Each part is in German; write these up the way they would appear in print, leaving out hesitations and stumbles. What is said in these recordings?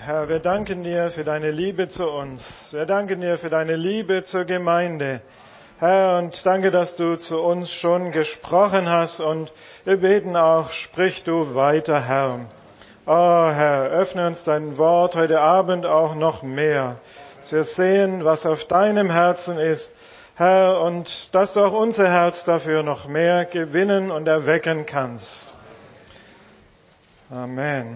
Herr, wir danken dir für deine Liebe zu uns. Wir danken dir für deine Liebe zur Gemeinde. Herr, und danke, dass du zu uns schon gesprochen hast, und wir beten auch, sprich du weiter, Herr. Oh Herr, öffne uns dein Wort heute Abend auch noch mehr, dass wir sehen, was auf deinem Herzen ist, Herr, und dass du auch unser Herz dafür noch mehr gewinnen und erwecken kannst. Amen.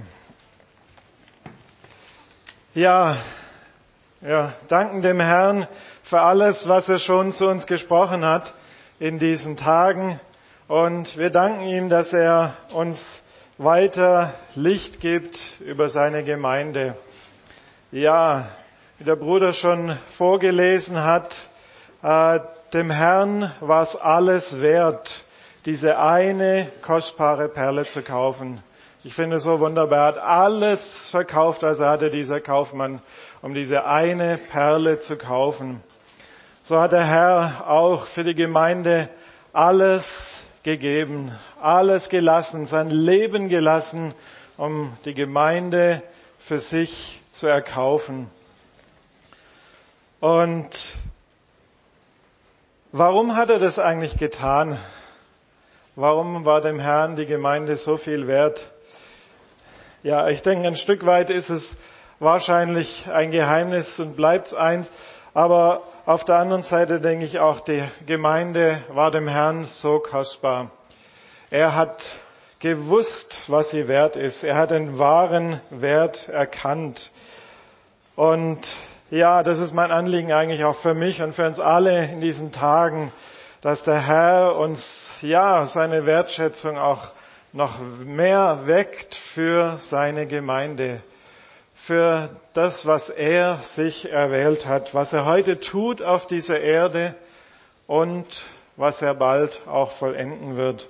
Ja, wir danken dem Herrn für alles, was er schon zu uns gesprochen hat in diesen Tagen. Und wir danken ihm, dass er uns weiter Licht gibt über seine Gemeinde. Ja, wie der Bruder schon vorgelesen hat, dem Herrn war es alles wert, diese eine kostbare Perle zu kaufen. Ich finde es so wunderbar. Er hat alles verkauft, also hatte dieser Kaufmann, um diese eine Perle zu kaufen. So hat der Herr auch für die Gemeinde alles gegeben, alles gelassen, sein Leben gelassen, um die Gemeinde für sich zu erkaufen. Und warum hat er das eigentlich getan? Warum war dem Herrn die Gemeinde so viel wert? Ja, ich denke, ein Stück weit ist es wahrscheinlich ein Geheimnis und bleibt es eins. Aber auf der anderen Seite denke ich auch, die Gemeinde war dem Herrn so kostbar. Er hat gewusst, was sie wert ist. Er hat den wahren Wert erkannt. Und ja, das ist mein Anliegen eigentlich auch für mich und für uns alle in diesen Tagen, dass der Herr uns, ja, seine Wertschätzung auch noch mehr weckt für seine Gemeinde, für das, was er sich erwählt hat, was er heute tut auf dieser Erde und was er bald auch vollenden wird.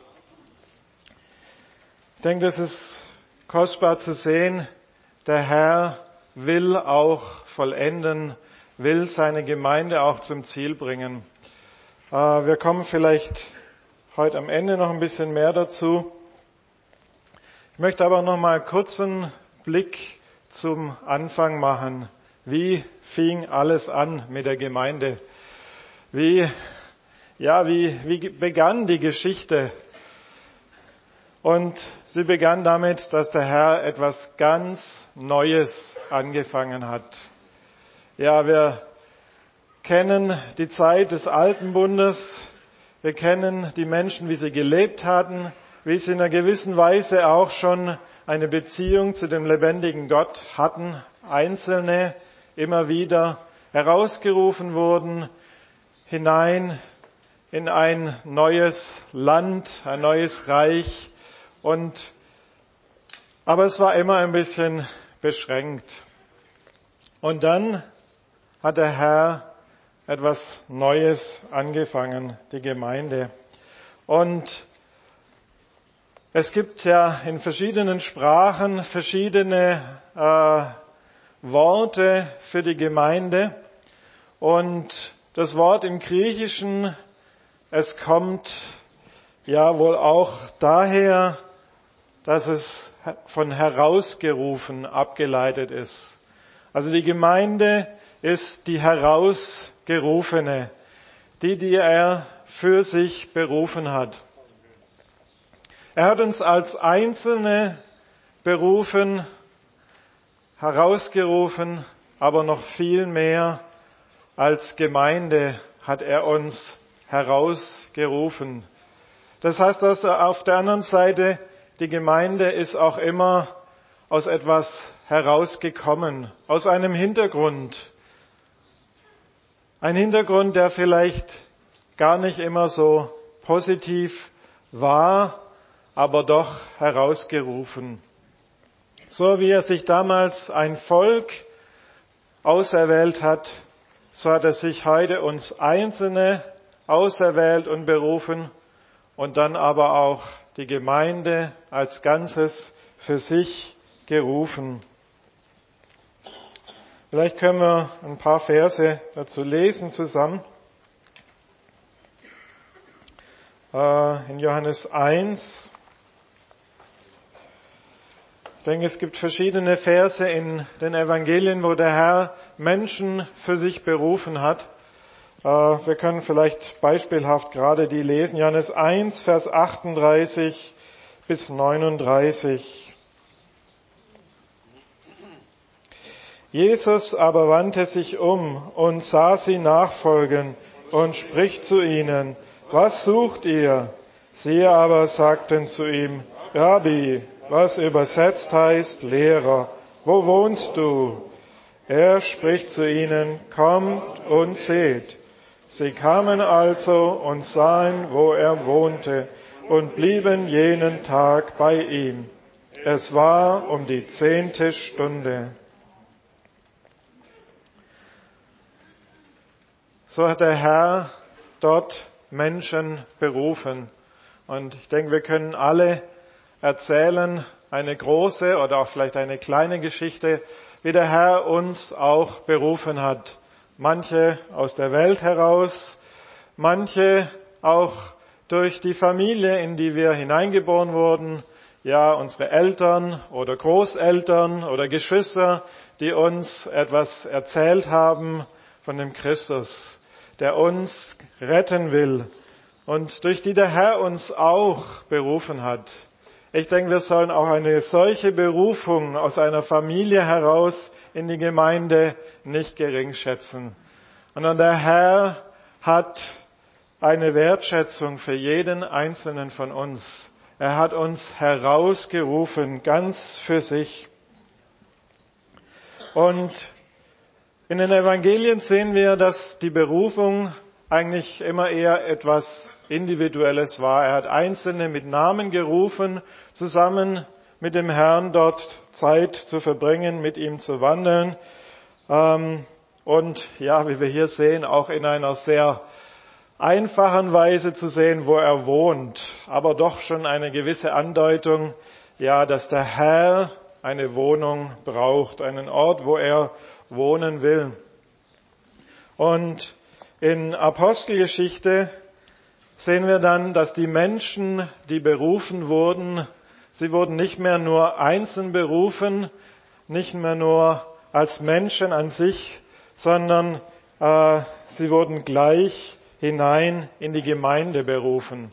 Ich denke, das ist kostbar zu sehen. Der Herr will auch vollenden, will seine Gemeinde auch zum Ziel bringen. Wir kommen vielleicht heute am Ende noch ein bisschen mehr dazu. Ich möchte aber noch mal kurz einen Blick zum Anfang machen. Wie fing alles an mit der Gemeinde? Wie begann die Geschichte? Und sie begann damit, dass der Herr etwas ganz Neues angefangen hat. Ja, wir kennen die Zeit des Alten Bundes. Wir kennen die Menschen, wie sie gelebt hatten, wie sie in einer gewissen Weise auch schon eine Beziehung zu dem lebendigen Gott hatten. Einzelne immer wieder herausgerufen wurden, hinein in ein neues Land, ein neues Reich. Aber es war immer ein bisschen beschränkt. Und dann hat der Herr etwas Neues angefangen, die Gemeinde. Und es gibt ja in verschiedenen Sprachen verschiedene Worte für die Gemeinde. Und das Wort im Griechischen, es kommt ja wohl auch daher, dass es von herausgerufen abgeleitet ist. Also die Gemeinde ist die Herausgerufene, die er für sich berufen hat. Er hat uns als Einzelne berufen, herausgerufen, aber noch viel mehr als Gemeinde hat er uns herausgerufen. Das heißt, dass auf der anderen Seite, die Gemeinde ist auch immer aus etwas herausgekommen, aus einem Hintergrund. Ein Hintergrund, der vielleicht gar nicht immer so positiv war, aber doch herausgerufen. So wie er sich damals ein Volk auserwählt hat, so hat er sich heute uns Einzelne auserwählt und berufen und dann aber auch die Gemeinde als Ganzes für sich gerufen. Vielleicht können wir ein paar Verse dazu lesen zusammen. In Johannes 1, denke, es gibt verschiedene Verse in den Evangelien, wo der Herr Menschen für sich berufen hat. Wir können vielleicht beispielhaft gerade die lesen. Johannes 1, Vers 38 bis 39. Jesus aber wandte sich um und sah sie nachfolgen und spricht zu ihnen: Was sucht ihr? Sie aber sagten zu ihm: Rabbi, was übersetzt heißt Lehrer, wo wohnst du? Er spricht zu ihnen: Kommt und seht. Sie kamen also und sahen, wo er wohnte, und blieben jenen Tag bei ihm. Es war um die 10. Stunde. So hat der Herr dort Menschen berufen. Und ich denke, wir können alle erzählen, eine große oder auch vielleicht eine kleine Geschichte, wie der Herr uns auch berufen hat. Manche aus der Welt heraus, manche auch durch die Familie, in die wir hineingeboren wurden, ja, unsere Eltern oder Großeltern oder Geschwister, die uns etwas erzählt haben von dem Christus, der uns retten will und durch die der Herr uns auch berufen hat. Ich denke, wir sollen auch eine solche Berufung aus einer Familie heraus in die Gemeinde nicht gering schätzen. Und der Herr hat eine Wertschätzung für jeden Einzelnen von uns. Er hat uns herausgerufen, ganz für sich. Und in den Evangelien sehen wir, dass die Berufung eigentlich immer eher etwas Individuelles war. Er hat Einzelne mit Namen gerufen, zusammen mit dem Herrn dort Zeit zu verbringen, mit ihm zu wandeln. Und ja, wie wir hier sehen, auch in einer sehr einfachen Weise zu sehen, wo er wohnt. Aber doch schon eine gewisse Andeutung, ja, dass der Herr eine Wohnung braucht, einen Ort, wo er wohnen will. Und in Apostelgeschichte sehen wir dann, dass die Menschen, die berufen wurden, sie wurden nicht mehr nur einzeln berufen, nicht mehr nur als Menschen an sich, sondern sie wurden gleich hinein in die Gemeinde berufen.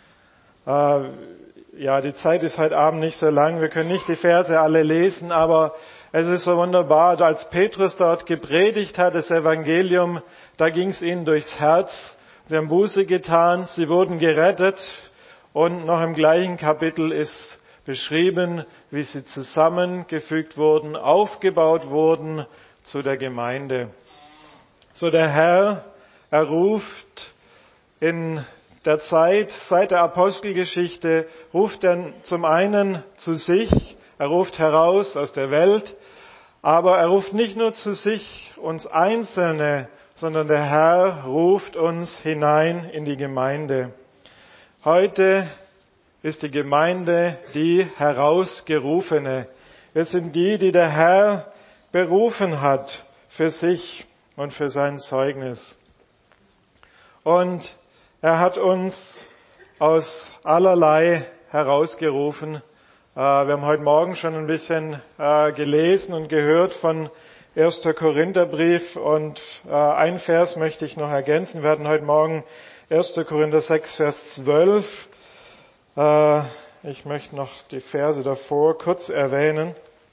Ja, die Zeit ist heute Abend nicht so lang, wir können nicht die Verse alle lesen, aber es ist so wunderbar, als Petrus dort gepredigt hat, das Evangelium, da ging es ihnen durchs Herz. Sie haben Buße getan, sie wurden gerettet und noch im gleichen Kapitel ist beschrieben, wie sie zusammengefügt wurden, aufgebaut wurden zu der Gemeinde. So der Herr, er ruft in der Zeit, seit der Apostelgeschichte, ruft er zum einen zu sich, er ruft heraus aus der Welt, aber er ruft nicht nur zu sich, uns Einzelne, sondern der Herr ruft uns hinein in die Gemeinde. Heute ist die Gemeinde die Herausgerufene. Wir sind die, die der Herr berufen hat für sich und für sein Zeugnis. Und er hat uns aus allerlei herausgerufen. Wir haben heute Morgen schon ein bisschen gelesen und gehört von 1. Korintherbrief und ein Vers möchte ich noch ergänzen. Wir hatten heute Morgen 1. Korinther 6, Vers 12. Ich möchte noch die Verse davor kurz erwähnen.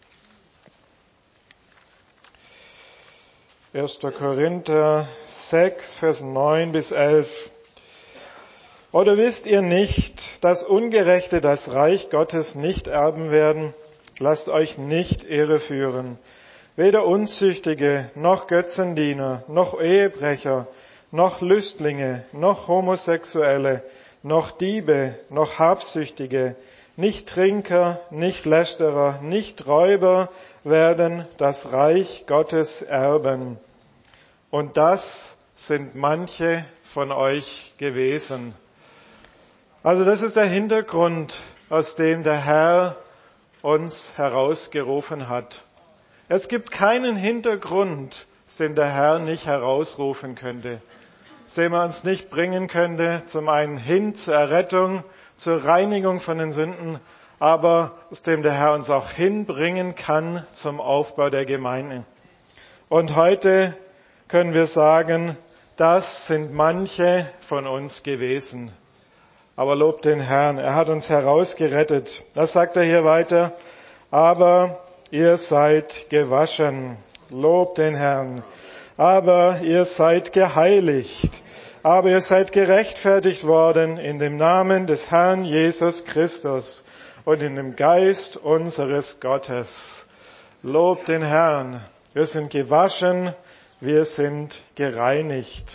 1. Korinther 6, Vers 9 bis 11. Oder wisst ihr nicht, dass Ungerechte das Reich Gottes nicht erben werden? Lasst euch nicht irreführen. Weder Unzüchtige, noch Götzendiener, noch Ehebrecher, noch Lüstlinge, noch Homosexuelle, noch Diebe, noch Habsüchtige, nicht Trinker, nicht Lästerer, nicht Räuber werden das Reich Gottes erben. Und das sind manche von euch gewesen. Also das ist der Hintergrund, aus dem der Herr uns herausgerufen hat. Es gibt keinen Hintergrund, aus dem der Herr nicht herausrufen könnte, aus dem er uns nicht bringen könnte, zum einen hin zur Errettung, zur Reinigung von den Sünden, aber aus dem der Herr uns auch hinbringen kann zum Aufbau der Gemeinde. Und heute können wir sagen, das sind manche von uns gewesen. Aber lobt den Herrn, er hat uns herausgerettet. Das sagt er hier weiter. Aber ihr seid gewaschen. Lobt den Herrn. Aber ihr seid geheiligt. Aber ihr seid gerechtfertigt worden in dem Namen des Herrn Jesus Christus und in dem Geist unseres Gottes. Lobt den Herrn. Wir sind gewaschen, wir sind gereinigt.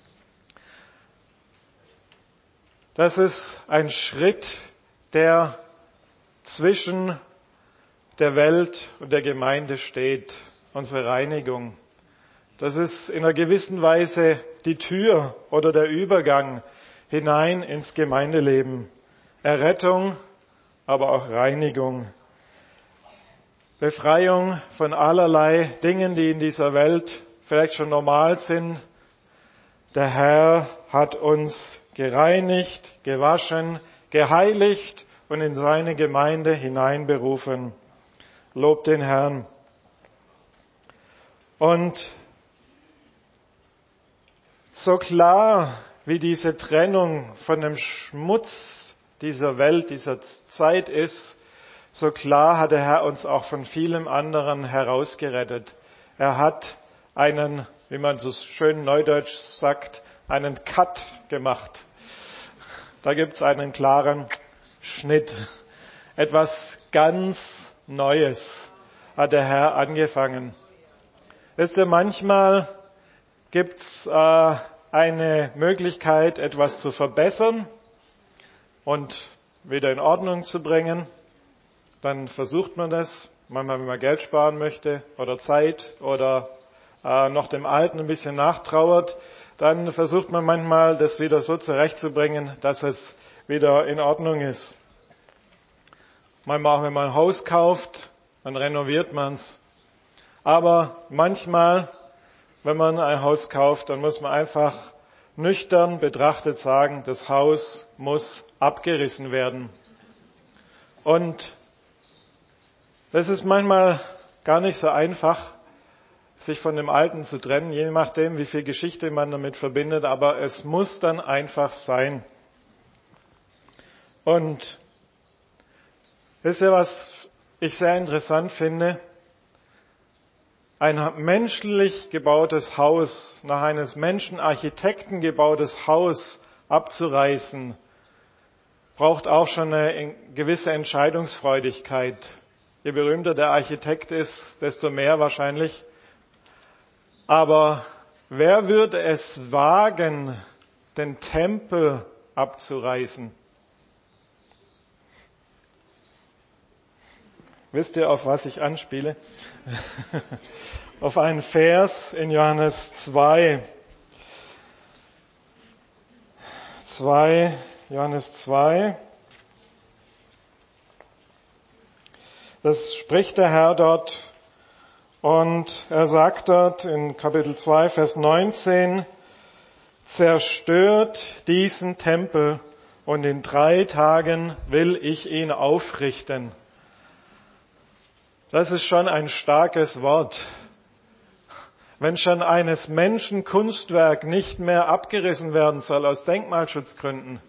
Das ist ein Schritt, der zwischen der Welt und der Gemeinde steht, unsere Reinigung. Das ist in einer gewissen Weise die Tür oder der Übergang hinein ins Gemeindeleben. Errettung, aber auch Reinigung. Befreiung von allerlei Dingen, die in dieser Welt vielleicht schon normal sind. Der Herr hat uns gereinigt, gewaschen, geheiligt und in seine Gemeinde hineinberufen. Lobt den Herrn. Und so klar wie diese Trennung von dem Schmutz dieser Welt, dieser Zeit ist, so klar hat der Herr uns auch von vielem anderen herausgerettet. Er hat einen, wie man so schön neudeutsch sagt, einen Cut gemacht. Da gibt's einen klaren Schnitt. Etwas ganz Neues hat der Herr angefangen. Wisst ihr, manchmal gibt's eine Möglichkeit, etwas zu verbessern und wieder in Ordnung zu bringen. Dann versucht man das, manchmal wenn man Geld sparen möchte oder Zeit oder noch dem Alten ein bisschen nachtrauert, dann versucht man manchmal, das wieder so zurechtzubringen, dass es wieder in Ordnung ist. Manchmal auch, wenn man ein Haus kauft, dann renoviert man es. Aber manchmal, wenn man ein Haus kauft, dann muss man einfach nüchtern betrachtet sagen, das Haus muss abgerissen werden. Und das ist manchmal gar nicht so einfach, sich von dem Alten zu trennen, je nachdem, wie viel Geschichte man damit verbindet, aber es muss dann einfach sein. Und wisst ihr, was ich sehr interessant finde? Ein menschlich gebautes Haus, nach eines Menschenarchitekten gebautes Haus abzureißen, braucht auch schon eine gewisse Entscheidungsfreudigkeit. Je berühmter der Architekt ist, desto mehr wahrscheinlich. Aber wer würde es wagen, den Tempel abzureißen? Wisst ihr, auf was ich anspiele? Auf einen Vers in Johannes 2. Johannes 2. Das spricht der Herr dort und er sagt dort in Kapitel 2, Vers 19, zerstört diesen Tempel und in 3 Tagen will ich ihn aufrichten. Das ist schon ein starkes Wort. Wenn schon eines Menschen Kunstwerk nicht mehr abgerissen werden soll aus Denkmalschutzgründen,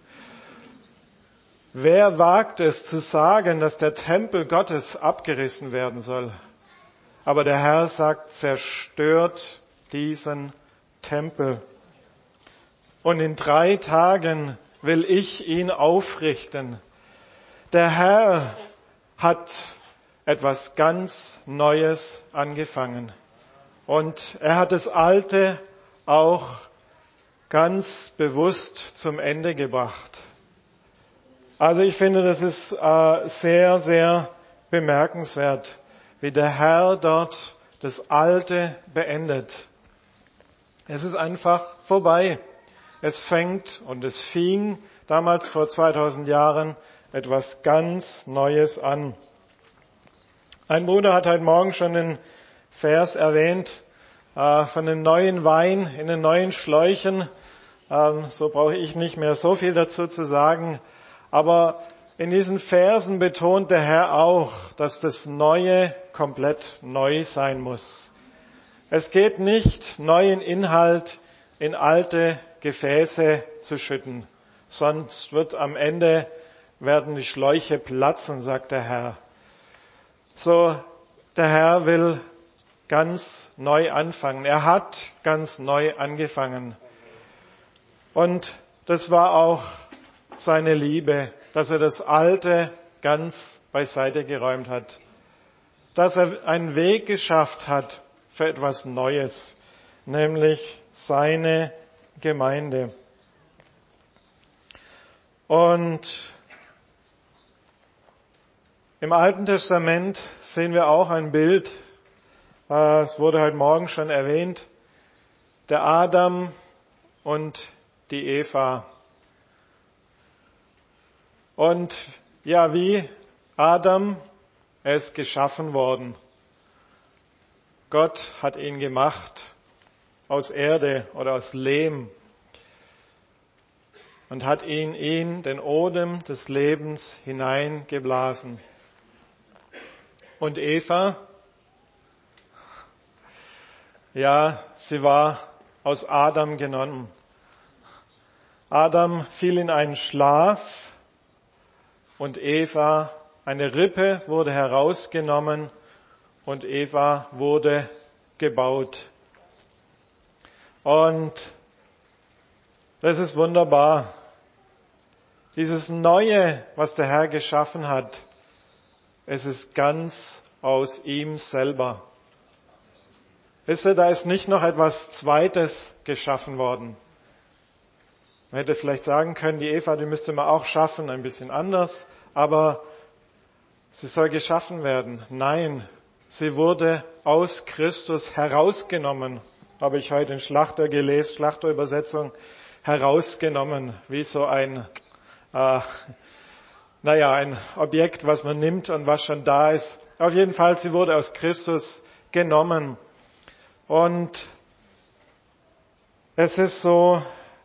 wer wagt es zu sagen, dass der Tempel Gottes abgerissen werden soll? Aber der Herr sagt, zerstört diesen Tempel. Und in 3 Tagen will ich ihn aufrichten. Der Herr hat etwas ganz Neues angefangen. Und er hat das Alte auch ganz bewusst zum Ende gebracht. Also ich finde, das ist sehr, sehr bemerkenswert, wie der Herr dort das Alte beendet. Es ist einfach vorbei. Es fängt und es fing damals vor 2000 Jahren etwas ganz Neues an. Ein Bruder hat heute Morgen schon den Vers erwähnt, von dem neuen Wein in den neuen Schläuchen. So brauche ich nicht mehr so viel dazu zu sagen. Aber In diesen Versen betont der Herr auch, dass das Neue komplett neu sein muss. Es geht nicht, neuen Inhalt in alte Gefäße zu schütten, sonst wird am Ende werden die Schläuche platzen, sagt der Herr. So, der Herr will ganz neu anfangen. Er hat ganz neu angefangen. Und das war auch seine Liebe, dass er das Alte ganz beiseite geräumt hat. Dass er einen Weg geschafft hat für etwas Neues, nämlich seine Gemeinde. Und im Alten Testament sehen wir auch ein Bild, es wurde heute Morgen schon erwähnt, der Adam und die Eva. Und ja, wie Adam, er ist geschaffen worden. Gott hat ihn gemacht aus Erde oder aus Lehm und hat ihn den Odem des Lebens hineingeblasen. Und Eva, ja, sie war aus Adam genommen. Adam fiel in einen Schlaf und Eva, eine Rippe wurde herausgenommen und Eva wurde gebaut. Und das ist wunderbar. Dieses Neue, was der Herr geschaffen hat, es ist ganz aus ihm selber. Wisst ihr, da ist nicht noch etwas Zweites geschaffen worden. Man hätte vielleicht sagen können, die Eva, die müsste man auch schaffen, ein bisschen anders, aber sie soll geschaffen werden. Nein, sie wurde aus Christus herausgenommen, habe ich heute in Schlachter gelesen, Schlachterübersetzung, herausgenommen, wie so ein Objekt, was man nimmt und was schon da ist. Auf jeden Fall, sie wurde aus Christus genommen. Und es ist so,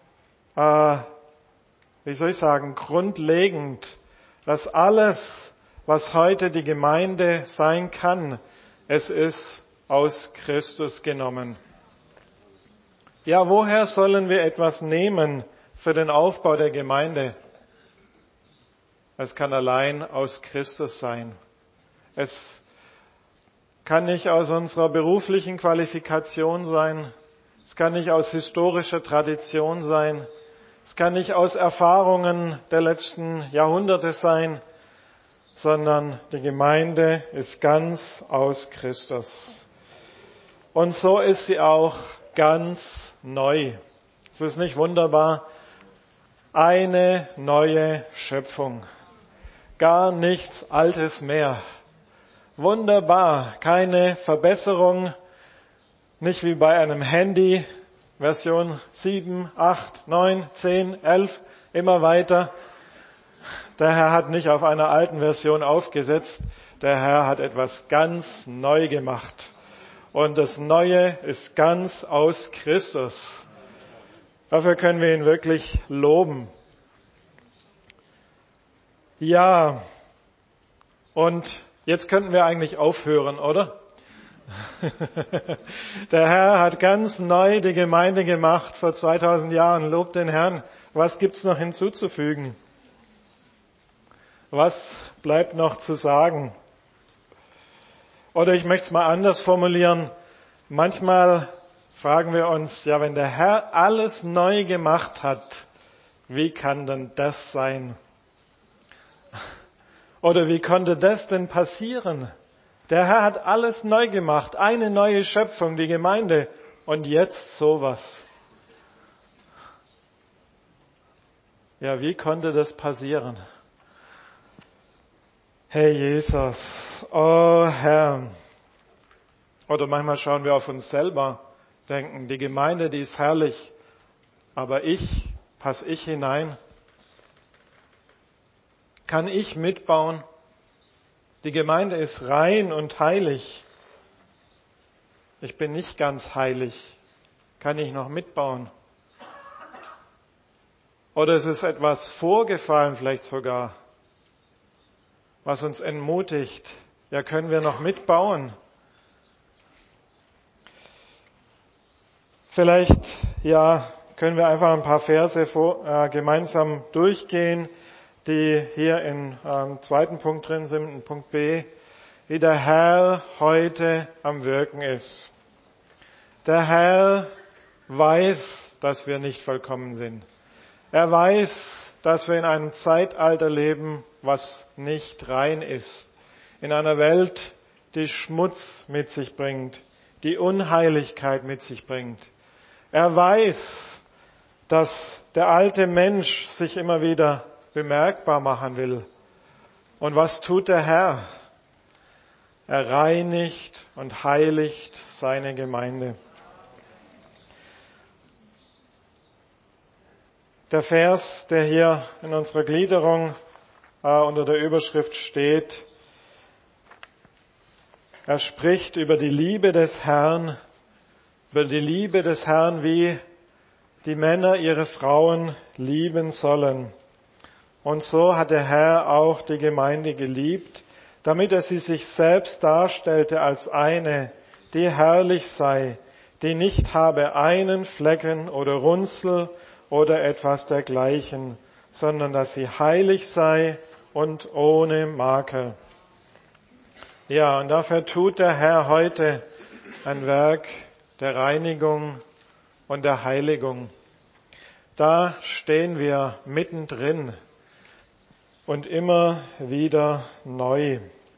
grundlegend, dass alles, was heute die Gemeinde sein kann, es ist aus Christus genommen. Ja, woher sollen wir etwas nehmen für den Aufbau der Gemeinde? Es kann allein aus Christus sein. Es kann nicht aus unserer beruflichen Qualifikation sein. Es kann nicht aus historischer Tradition sein. Es kann nicht aus Erfahrungen der letzten Jahrhunderte sein, sondern die Gemeinde ist ganz aus Christus. Und so ist sie auch ganz neu. Es ist nicht wunderbar? Eine neue Schöpfung. Gar nichts Altes mehr. Wunderbar. Keine Verbesserung. Nicht wie bei einem Handy. Version 7, 8, 9, 10, 11. Immer weiter. Der Herr hat nicht auf einer alten Version aufgesetzt. Der Herr hat etwas ganz neu gemacht. Und das Neue ist ganz aus Christus. Dafür können wir ihn wirklich loben. Ja, und jetzt könnten wir eigentlich aufhören, oder? Der Herr hat ganz neu die Gemeinde gemacht vor 2000 Jahren. Lobt den Herrn. Was gibt's noch hinzuzufügen? Was bleibt noch zu sagen? Oder ich möchte es mal anders formulieren. Manchmal fragen wir uns, ja, wenn der Herr alles neu gemacht hat, wie kann denn das sein? Oder wie konnte das denn passieren? Der Herr hat alles neu gemacht, eine neue Schöpfung, die Gemeinde, und jetzt sowas. Ja, wie konnte das passieren? Herr Jesus, oh Herr. Oder manchmal schauen wir auf uns selber, denken, die Gemeinde, die ist herrlich, aber passe ich hinein? Kann ich mitbauen? Die Gemeinde ist rein und heilig. Ich bin nicht ganz heilig. Kann ich noch mitbauen? Oder ist es etwas vorgefallen vielleicht sogar? was uns entmutigt. Ja, können wir noch mitbauen? Vielleicht, können wir einfach ein paar Verse gemeinsam durchgehen, die hier im zweiten Punkt drin sind, in Punkt B, wie der Herr heute am Wirken ist. Der Herr weiß, dass wir nicht vollkommen sind. Er weiß, dass wir in einem Zeitalter leben, was nicht rein ist. In einer Welt, die Schmutz mit sich bringt, die Unheiligkeit mit sich bringt. Er weiß, dass der alte Mensch sich immer wieder bemerkbar machen will. Und was tut der Herr? Er reinigt und heiligt seine Gemeinde. Der Vers, der hier in unserer Gliederung unter der Überschrift steht, er spricht über die Liebe des Herrn, wie die Männer ihre Frauen lieben sollen. Und so hat der Herr auch die Gemeinde geliebt, damit er sie sich selbst darstellte als eine, die herrlich sei, die nicht habe einen Flecken oder Runzel oder etwas dergleichen, sondern dass sie heilig sei und ohne Makel. Ja, und dafür tut der Herr heute ein Werk der Reinigung und der Heiligung. Da stehen wir mittendrin und immer wieder neu.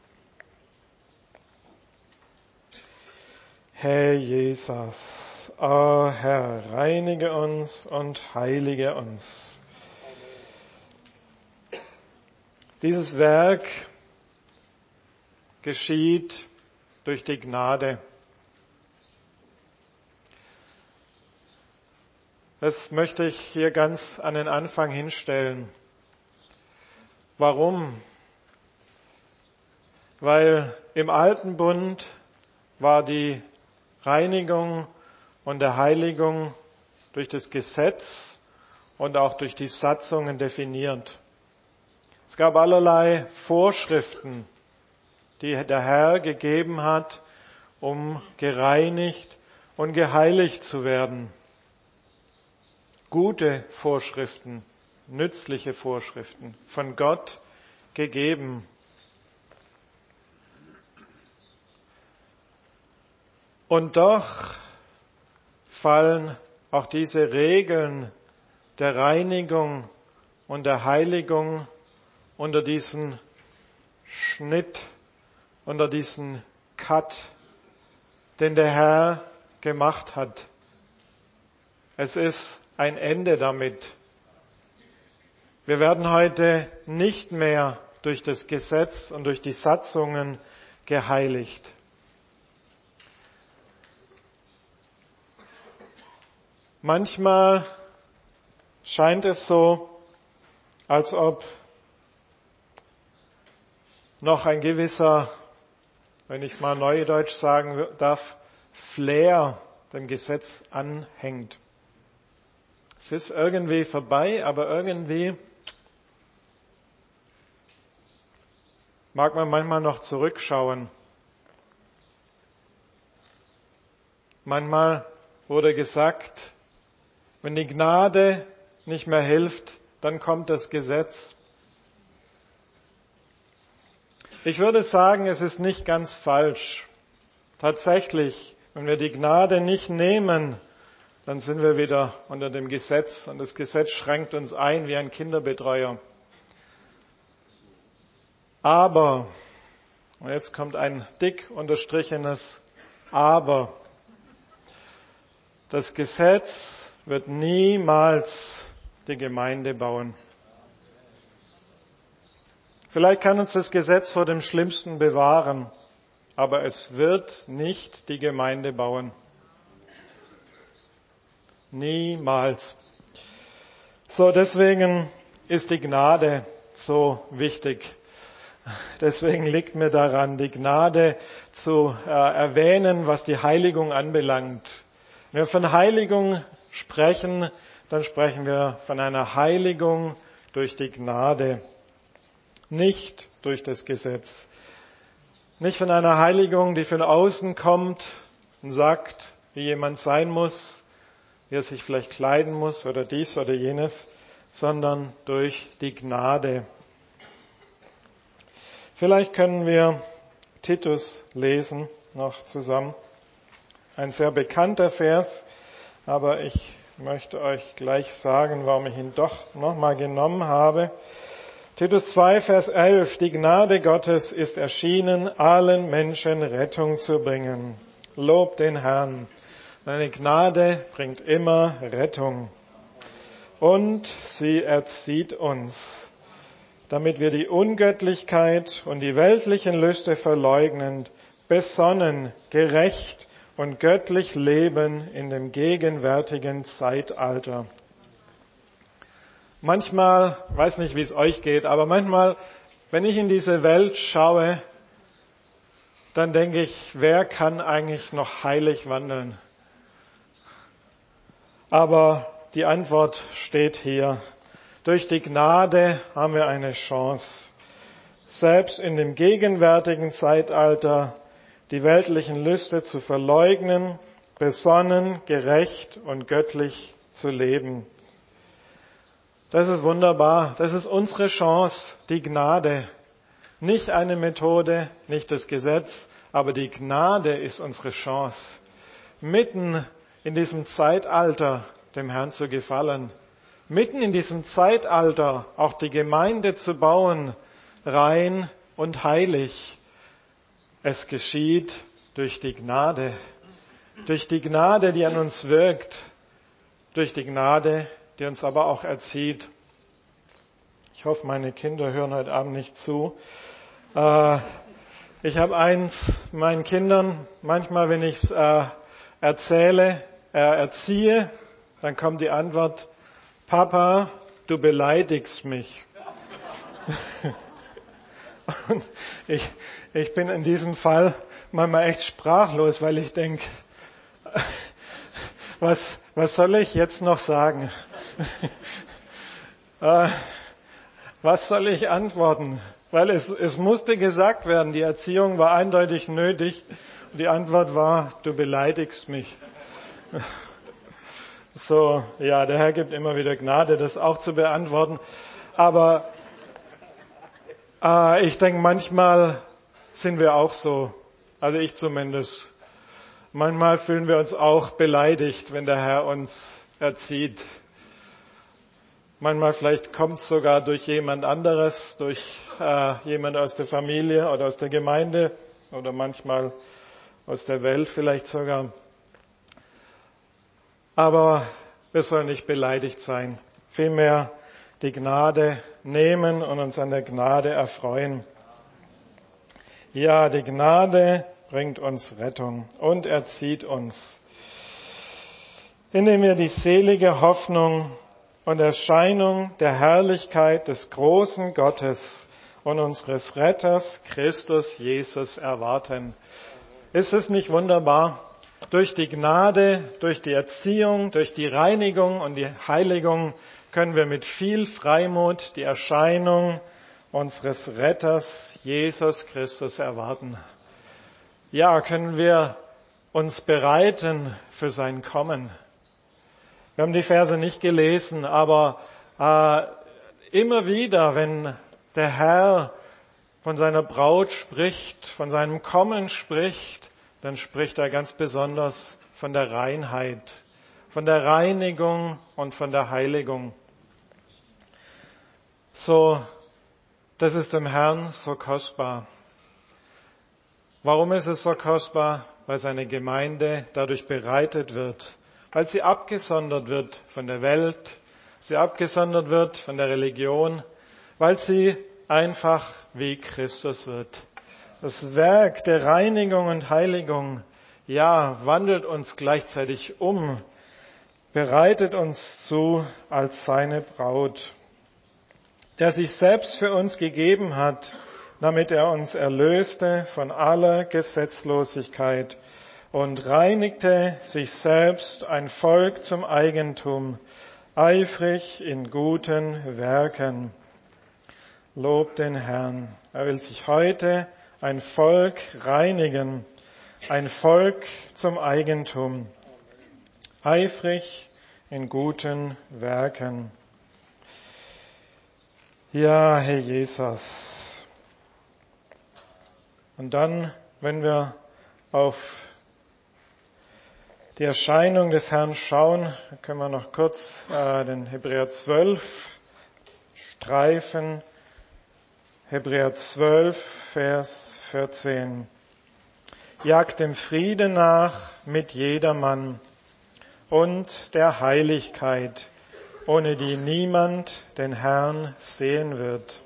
Herr Jesus, o Herr, reinige uns und heilige uns. Dieses Werk geschieht durch die Gnade. Das möchte ich hier ganz an den Anfang hinstellen. Warum? Weil im Alten Bund war die Reinigung und der Heiligung durch das Gesetz und auch durch die Satzungen definiert. Es gab allerlei Vorschriften, die der Herr gegeben hat, um gereinigt und geheiligt zu werden. Gute Vorschriften, nützliche Vorschriften, von Gott gegeben. Und doch fallen auch diese Regeln der Reinigung und der Heiligung unter diesen Schnitt, unter diesen Cut, den der Herr gemacht hat. Es ist ein Ende damit. Wir werden heute nicht mehr durch das Gesetz und durch die Satzungen geheiligt. Manchmal scheint es so, als ob noch ein gewisser, wenn ich es mal neudeutsch sagen darf, Flair dem Gesetz anhängt. Es ist irgendwie vorbei, aber irgendwie mag man manchmal noch zurückschauen. Manchmal wurde gesagt, wenn die Gnade nicht mehr hilft, dann kommt das Gesetz. Ich würde sagen, es ist nicht ganz falsch. Tatsächlich, wenn wir die Gnade nicht nehmen, dann sind wir wieder unter dem Gesetz und das Gesetz schränkt uns ein wie ein Kinderbetreuer. Aber, und jetzt kommt ein dick unterstrichenes Aber, das Gesetz wird niemals die Gemeinde bauen. Vielleicht kann uns das Gesetz vor dem Schlimmsten bewahren, aber es wird nicht die Gemeinde bauen. Niemals. So, deswegen ist die Gnade so wichtig. Deswegen liegt mir daran, die Gnade zu erwähnen, was die Heiligung anbelangt. Wenn wir von Heiligung sprechen, dann sprechen wir von einer Heiligung durch die Gnade. nicht durch das Gesetz. Nicht von einer Heiligung, die von außen kommt und sagt, wie jemand sein muss, wie er sich vielleicht kleiden muss oder dies oder jenes, sondern durch die Gnade. Vielleicht können wir Titus lesen noch zusammen. Ein sehr bekannter Vers, aber ich möchte euch gleich sagen, warum ich ihn doch nochmal genommen habe. Titus 2, Vers 11. Die Gnade Gottes ist erschienen, allen Menschen Rettung zu bringen. Lobt den Herrn. Seine Gnade bringt immer Rettung. Und sie erzieht uns, damit wir die Ungöttlichkeit und die weltlichen Lüste verleugnend, besonnen, gerecht und göttlich leben in dem gegenwärtigen Zeitalter. Manchmal, weiß nicht, wie es euch geht, aber manchmal, wenn ich in diese Welt schaue, dann denke ich, wer kann eigentlich noch heilig wandeln? Aber die Antwort steht hier. Durch die Gnade haben wir eine Chance, selbst in dem gegenwärtigen Zeitalter die weltlichen Lüste zu verleugnen, besonnen, gerecht und göttlich zu leben. Das ist wunderbar. Das ist unsere Chance, die Gnade. Nicht eine Methode, nicht das Gesetz, aber die Gnade ist unsere Chance, mitten in diesem Zeitalter dem Herrn zu gefallen. Mitten in diesem Zeitalter auch die Gemeinde zu bauen, rein und heilig. Es geschieht durch die Gnade, die an uns wirkt, durch die Gnade, die uns aber auch erzieht. Ich hoffe, meine Kinder hören heute Abend nicht zu. Ich habe meinen Kindern, manchmal, wenn ich es erziehe, dann kommt die Antwort, Papa, du beleidigst mich. Und ich bin in diesem Fall manchmal echt sprachlos, weil ich denke, was soll ich jetzt noch sagen? Was soll ich antworten? Weil es musste gesagt werden, die Erziehung war eindeutig nötig. Und die Antwort war, du beleidigst mich. So, ja, der Herr gibt immer wieder Gnade, das auch zu beantworten. Aber ich denke, manchmal sind wir auch so, also ich zumindest. Manchmal fühlen wir uns auch beleidigt, wenn der Herr uns erzieht. Manchmal vielleicht kommt es sogar durch jemand anderes, durch jemand aus der Familie oder aus der Gemeinde oder manchmal aus der Welt vielleicht sogar. Aber wir sollen nicht beleidigt sein, vielmehr die Gnade nehmen und uns an der Gnade erfreuen. Ja, die Gnade bringt uns Rettung und erzieht uns, indem wir die selige Hoffnung und Erscheinung der Herrlichkeit des großen Gottes und unseres Retters Christus Jesus erwarten. Ist es nicht wunderbar? Durch die Gnade, durch die Erziehung, durch die Reinigung und die Heiligung können wir mit viel Freimut die Erscheinung unseres Retters Jesus Christus erwarten. Ja, können wir uns bereiten für sein Kommen. Wir haben die Verse nicht gelesen, aber immer wieder, wenn der Herr von seiner Braut spricht, von seinem Kommen spricht, dann spricht er ganz besonders von der Reinheit, von der Reinigung und von der Heiligung. So, das ist dem Herrn so kostbar. Warum ist es so kostbar? Weil seine Gemeinde dadurch bereitet wird, weil sie abgesondert wird von der Welt, sie abgesondert wird von der Religion, weil sie einfach wie Christus wird. Das Werk der Reinigung und Heiligung, ja, wandelt uns gleichzeitig um, bereitet uns zu als seine Braut, der sich selbst für uns gegeben hat, damit er uns erlöste von aller Gesetzlosigkeit und reinigte sich selbst ein Volk zum Eigentum, eifrig in guten Werken. Lobt den Herrn. Er will sich heute ein Volk reinigen, ein Volk zum Eigentum, eifrig in guten Werken. Ja, Herr Jesus. Und dann, wenn wir auf die Erscheinung des Herrn schauen, können wir noch kurz den Hebräer 12 streifen. Hebräer 12, Vers 14. Jagt dem Frieden nach mit jedermann und der Heiligkeit, ohne die niemand den Herrn sehen wird.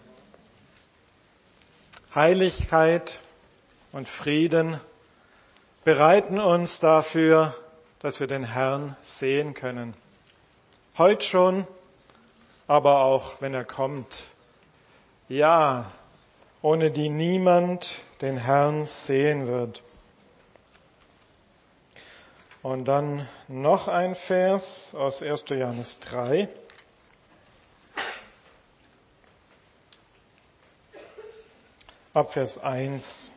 Heiligkeit und Frieden bereiten uns dafür, dass wir den Herrn sehen können. Heute schon, aber auch wenn er kommt. Ja, ohne die niemand den Herrn sehen wird. Und dann noch ein Vers aus 1. Johannes 3. Ab Vers 1.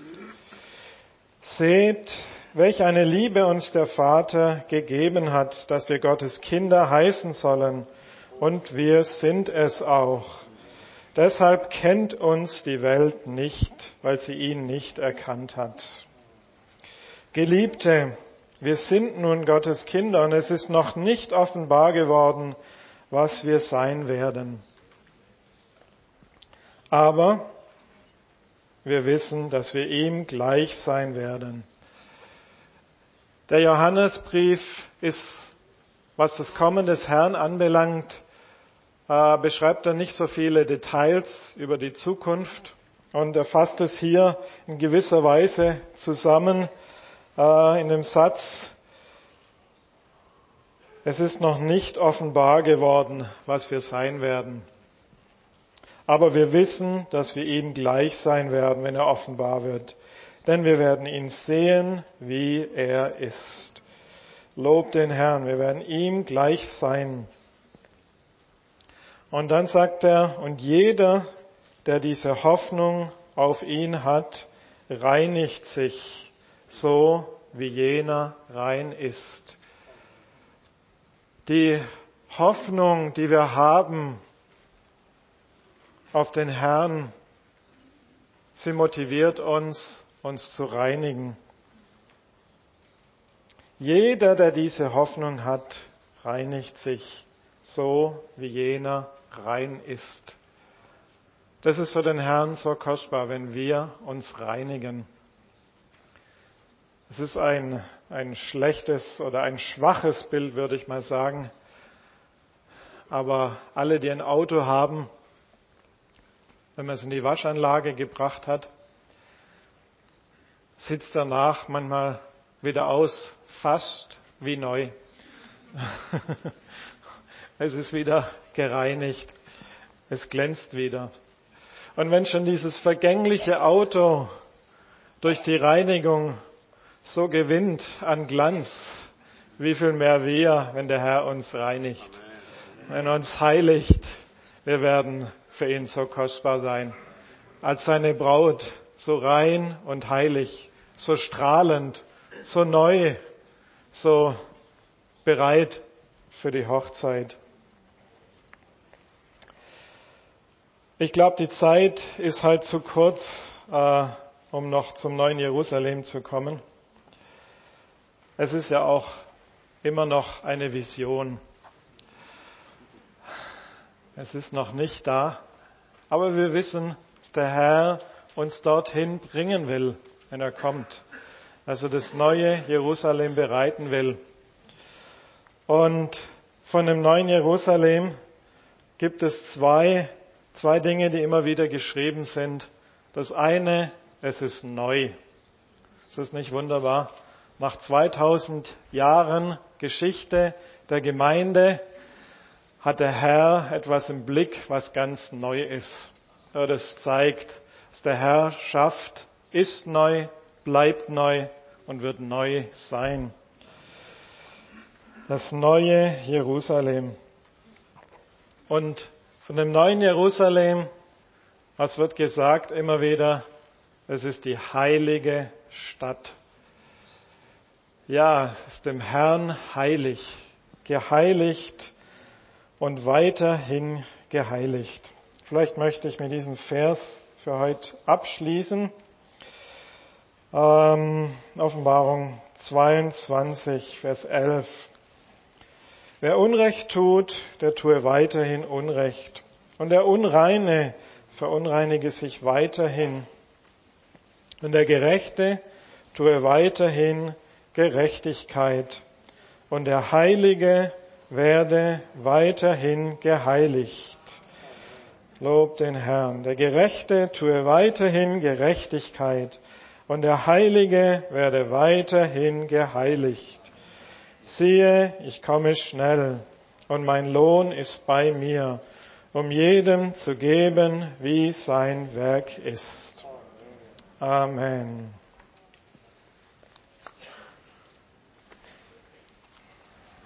Seht, welch eine Liebe uns der Vater gegeben hat, dass wir Gottes Kinder heißen sollen, und wir sind es auch. Deshalb kennt uns die Welt nicht, weil sie ihn nicht erkannt hat. Geliebte, wir sind nun Gottes Kinder und es ist noch nicht offenbar geworden, was wir sein werden. Aber wir wissen, dass wir ihm gleich sein werden. Der Johannesbrief ist, was das Kommen des Herrn anbelangt, beschreibt er nicht so viele Details über die Zukunft und er fasst es hier in gewisser Weise zusammen in dem Satz: Es ist noch nicht offenbar geworden, was wir sein werden. Aber wir wissen, dass wir ihm gleich sein werden, wenn er offenbar wird. Denn wir werden ihn sehen, wie er ist. Lobt den Herrn, wir werden ihm gleich sein. Und dann sagt er, und jeder, der diese Hoffnung auf ihn hat, reinigt sich, so wie jener rein ist. Die Hoffnung, die wir haben auf den Herrn, sie motiviert uns, uns zu reinigen. Jeder, der diese Hoffnung hat, reinigt sich, so wie jener rein ist. Das ist für den Herrn so kostbar, wenn wir uns reinigen. Es ist ein schlechtes oder ein schwaches Bild, würde ich mal sagen. Aber alle, die ein Auto haben, wenn man es in die Waschanlage gebracht hat, sieht es danach manchmal wieder aus, fast wie neu. Es ist wieder gereinigt. Es glänzt wieder. Und wenn schon dieses vergängliche Auto durch die Reinigung so gewinnt an Glanz, wie viel mehr wir, wenn der Herr uns reinigt, wenn er uns heiligt, wir werden für ihn so kostbar sein. Als seine Braut, so rein und heilig, so strahlend, so neu, so bereit für die Hochzeit. Ich glaube, die Zeit ist halt zu kurz, um noch zum neuen Jerusalem zu kommen. Es ist ja auch immer noch eine Vision. Es ist noch nicht da, aber wir wissen, dass der Herr uns dorthin bringen will, wenn er kommt. Also das neue Jerusalem bereiten will. Und von dem neuen Jerusalem gibt es zwei Dinge, die immer wieder geschrieben sind. Das eine, es ist neu. Ist das nicht wunderbar? Nach 2000 Jahren Geschichte der Gemeinde hat der Herr etwas im Blick, was ganz neu ist. Das zeigt, dass der Herr schafft, ist neu, bleibt neu und wird neu sein. Das neue Jerusalem. Und von dem neuen Jerusalem Was wird gesagt immer wieder? Es ist die heilige Stadt. Ja, es ist dem Herrn heilig, geheiligt und weiterhin geheiligt. Vielleicht möchte ich mit diesem Vers für heute abschließen. Offenbarung 22, Vers 11. Wer Unrecht tut, der tue weiterhin Unrecht. Und der Unreine verunreinige sich weiterhin. Und der Gerechte tue weiterhin Gerechtigkeit. Und der Heilige werde weiterhin geheiligt. Lob den Herrn. Der Gerechte tue weiterhin Gerechtigkeit. Und der Heilige werde weiterhin geheiligt. Siehe, ich komme schnell, und mein Lohn ist bei mir, um jedem zu geben, wie sein Werk ist. Amen.